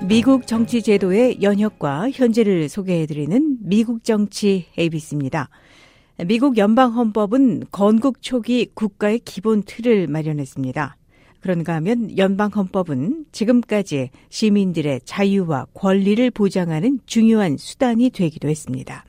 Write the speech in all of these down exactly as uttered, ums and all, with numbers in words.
미국 정치 제도의 연혁과 현재를 소개해드리는 미국 정치 에이비씨입니다. 미국 연방헌법은 건국 초기 국가의 기본 틀을 마련했습니다. 그런가 하면 연방헌법은 지금까지 시민들의 자유와 권리를 보장하는 중요한 수단이 되기도 했습니다.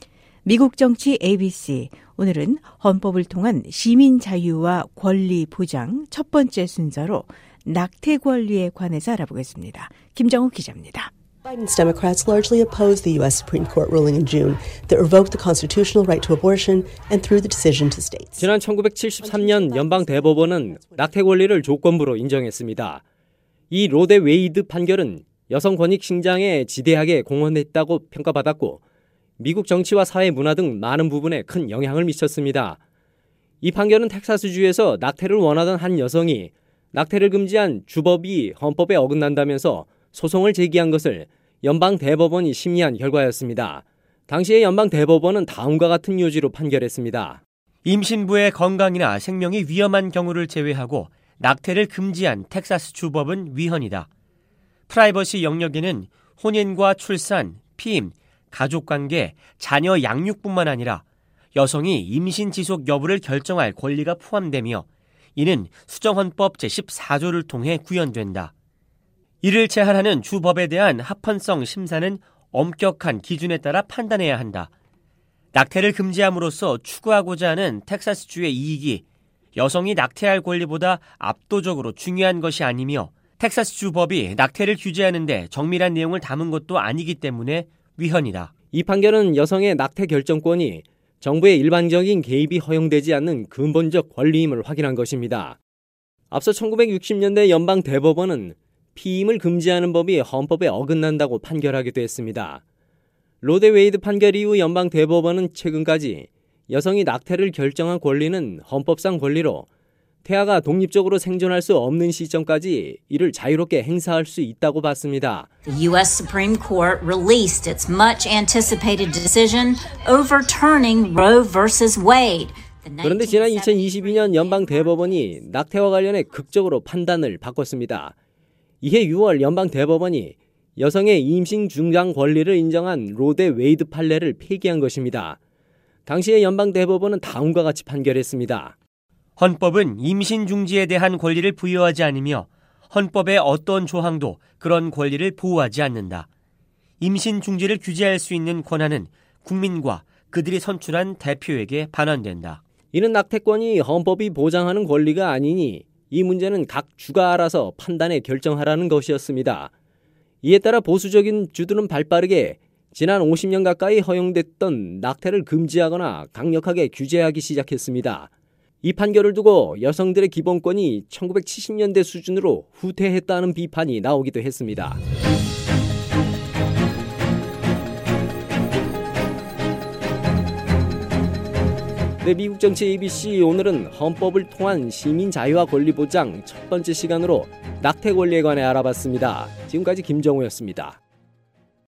미국 정치 에이비씨, 오늘은 헌법을 통한 시민 자유와 권리 보장 첫 번째 순서로 낙태 권리에 관해서 알아보겠습니다. 김정욱 기자입니다. Biden's Democrats largely opposed the U S Supreme Court ruling in June that revoked the constitutional right to abortion and threw the decision to states. 지난 천구백칠십삼 년 연방 대법원은 낙태 권리를 조건부로 인정했습니다. 이 로데 웨이드 판결은 여성 권익 신장에 지대하게 공헌했다고 평가받았고 미국 정치와 사회 문화 등 많은 부분에 큰 영향을 미쳤습니다. 이 판결은 텍사스주에서 낙태를 원하던 한 여성이 낙태를 금지한 주법이 헌법에 어긋난다면서 소송을 제기한 것을 연방 대법원이 심리한 결과였습니다. 당시의 연방 대법원은 다음과 같은 요지로 판결했습니다. 임신부의 건강이나 생명이 위험한 경우를 제외하고 낙태를 금지한 텍사스 주법은 위헌이다. 프라이버시 영역에는 혼인과 출산, 피임, 가족관계, 자녀 양육뿐만 아니라 여성이 임신 지속 여부를 결정할 권리가 포함되며 이는 수정헌법 제십사 조를 통해 구현된다. 이를 제한하는 주법에 대한 합헌성 심사는 엄격한 기준에 따라 판단해야 한다. 낙태를 금지함으로써 추구하고자 하는 텍사스주의 이익이 여성이 낙태할 권리보다 압도적으로 중요한 것이 아니며 텍사스주 법이 낙태를 규제하는 데 정밀한 내용을 담은 것도 아니기 때문에 위헌이다. 이 판결은 여성의 낙태 결정권이 정부의 일반적인 개입이 허용되지 않는 근본적 권리임을 확인한 것입니다. 앞서 천구백육십 년대 연방 대법원은 피임을 금지하는 법이 헌법에 어긋난다고 판결하기도 했습니다. 로데 웨이드 판결 이후 연방 대법원은 최근까지 여성이 낙태를 결정한 권리는 헌법상 권리로 태아가 독립적으로 생존할 수 없는 시점까지 이를 자유롭게 행사할 수 있다고 봤습니다. The U S Supreme Court released its much anticipated decision overturning Roe versus Wade. 그런데 지난 이천이십이 년 연방 대법원이 낙태와 관련해 극적으로 판단을 바꿨습니다. 이해 유월 연방 대법원이 여성의 임신 중장 권리를 인정한 로데 웨이드 판례를 폐기한 것입니다. 당시의 연방 대법원은 다음과 같이 판결했습니다. 헌법은 임신 중지에 대한 권리를 부여하지 않으며 헌법의 어떤 조항도 그런 권리를 보호하지 않는다. 임신 중지를 규제할 수 있는 권한은 국민과 그들이 선출한 대표에게 반환된다. 이는 낙태권이 헌법이 보장하는 권리가 아니니 이 문제는 각 주가 알아서 판단해 결정하라는 것이었습니다. 이에 따라 보수적인 주들은 발빠르게 지난 오십 년 가까이 허용됐던 낙태를 금지하거나 강력하게 규제하기 시작했습니다. 이 판결을 두고 여성들의 기본권이 천구백칠십 년대 수준으로 후퇴했다는 비판이 나오기도 했습니다. 네, 미국 정치 에이비씨, 오늘은 헌법을 통한 시민 자유와 권리 보장 첫 번째 시간으로 낙태 권리에 관해 알아봤습니다. 지금까지 김정우였습니다.